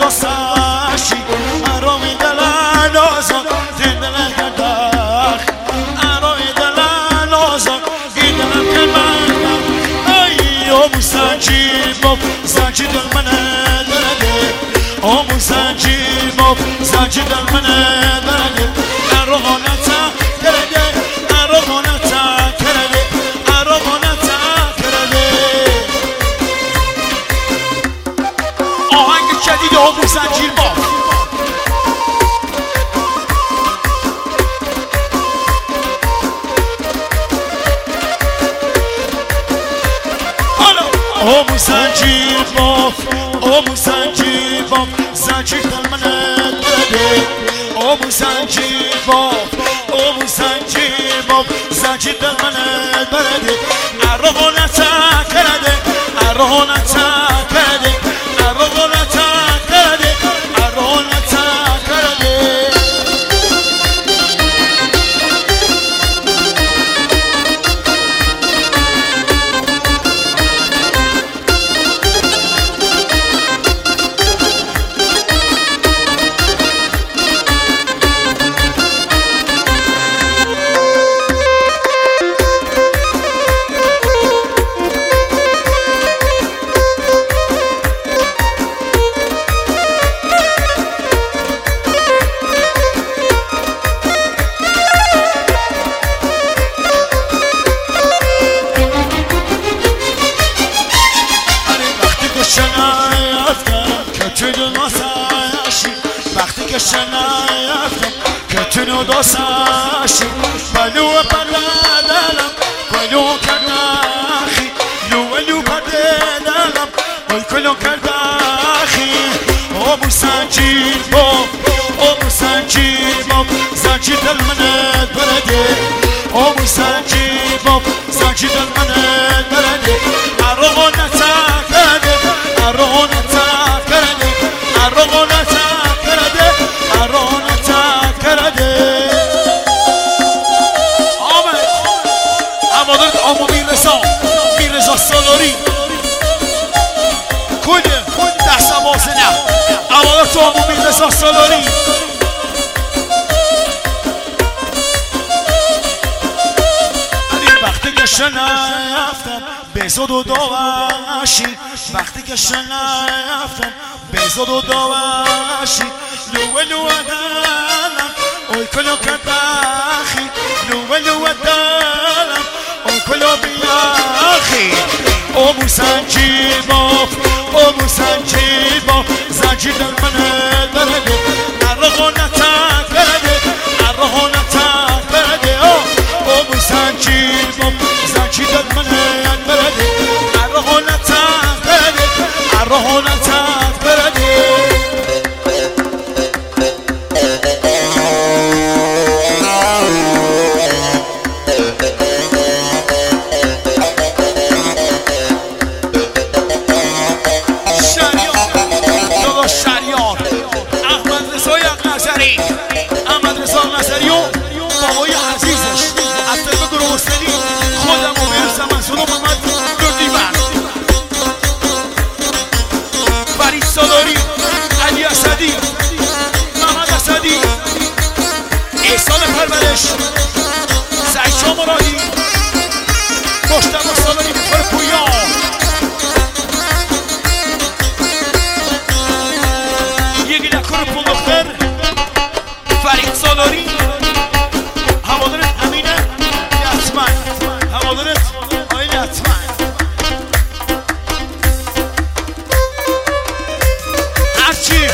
دوستاشی اروی دلال آزاد دلم کردخ اروی دلال آزاد دلم کردخ ای او زنجیرم زنجیر دل منه درده او زنجیرم زنجیر دل منه درده اروانتا کرده اروانتا کرده اروانتا کرده آهنگ جدید او زنجیرم او زنجیرم او زنجیرم زنجیر دل منه درده او زنجیرم او زنجیرم زنجیر دل منه درده اروانتا کرده اروانتا کرده اروانتا کرده اروانتا کرده وقتی که شنافتم که تو دوستاشی بلو پردلم کلو کردخی لو پردلم کلو کردخی او زنجیرم او زنجیرم زنجیر دل منه برده او زنجیرم زنجیر دل منه برده اروانتا کرده اروانتا کرده اروانتا اروانتا کرده آمد امادت آمو میرزا سالاری کنه دست بازنه امادت آمو میرزا سالاری وقتی که شنفتم بزد و داوشی وقتی که شنفتم بزد و داوشی لو دلم اوی کلو کردخی لو دلم اوی کلو بیاخی او زنجیرم او زنجیرم زنجیر دل منه درده اروانتا کرده اروانتا کرده او زنجیرم زنجیر دل منه درده اروانتا کرده اروانتا کرده احمد رضا نظری و بابای عزیزش از طرف گروه‌بستانی خودم و مرزا منصور و محمد گردیبر فرید سالاری علی اسدی محمد اسدی احسان پرورش سعید شاه مرادی مجتبی سالاری بخور پویا یکی دکور پول دختر فرید سالاری هوادارت امینه یتمن هوادارت آیل یتمن هرچی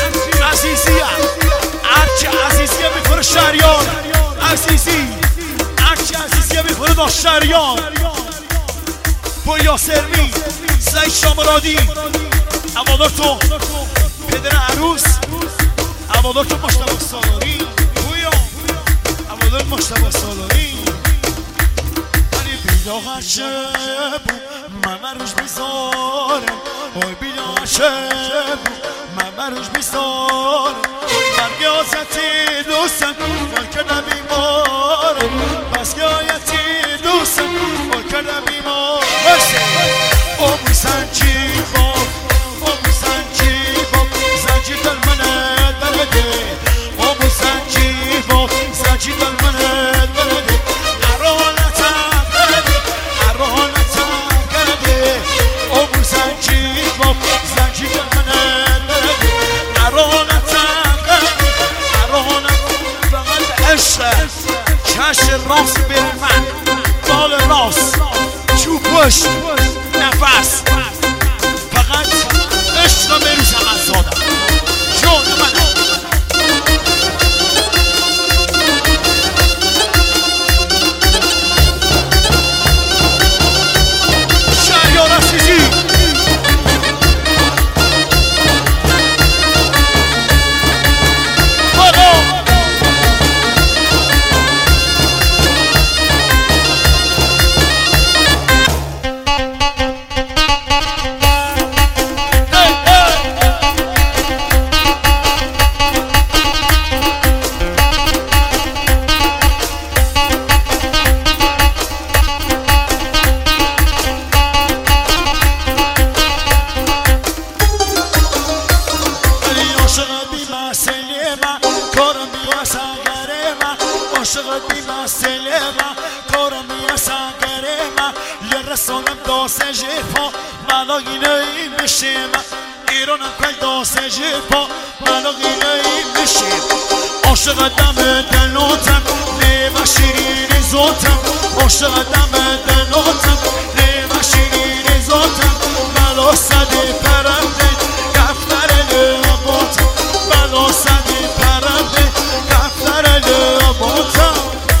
عزیزیه میخوره شهریار عزیزی هرچی عزیزیه میخوره دا شهریار با یاسرمی سعید شاه مرادی هوادار تو پدر عروس هوادار تو مجتبی سالاری هوادار مجتبی سالاری ولی بیدا هرچه بود من روش میذارم وای بیدا هرچه بود من روش میذارم برگه آزتی دوستم وای کرده بیمارم بس که آیتی دوستم وای کرده بیمارم او زنجیرم زنجیر دل راست بره من بال راست چوب پشت نفس فقط عشق بروز من زادم جان منم شهریار عزیزی عاشقت بی مسئله من کارم بیاسم گره من یه رسانم داسه جیپا ملاقینه این بشه من ایرانم کل داسه جیپا ملاقینه این بشه عاشقت دم دلاتم لیو شیرین زاتم عاشقت دم دلاتم لیو شیرین زاتم ملا صدی پرنده دفتر لباتم ملا صدی پرنده دفتر لباتم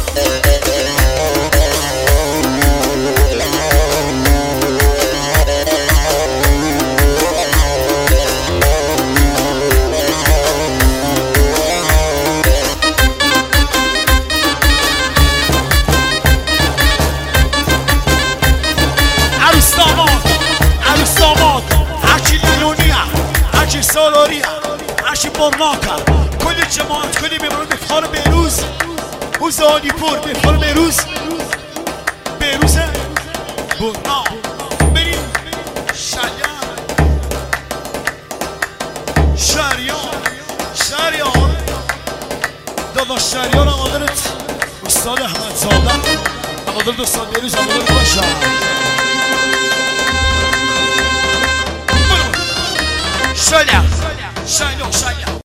سالاریا عشی برناکا کلی جماعت کلی میبرون بفخار بیروز او زادی پور بفخار بیروز بیروزه برنا بریم شهریار داداش شهریار امادرت استاد احمد زاده امادرت استاد بیروز امادرت باشا شاید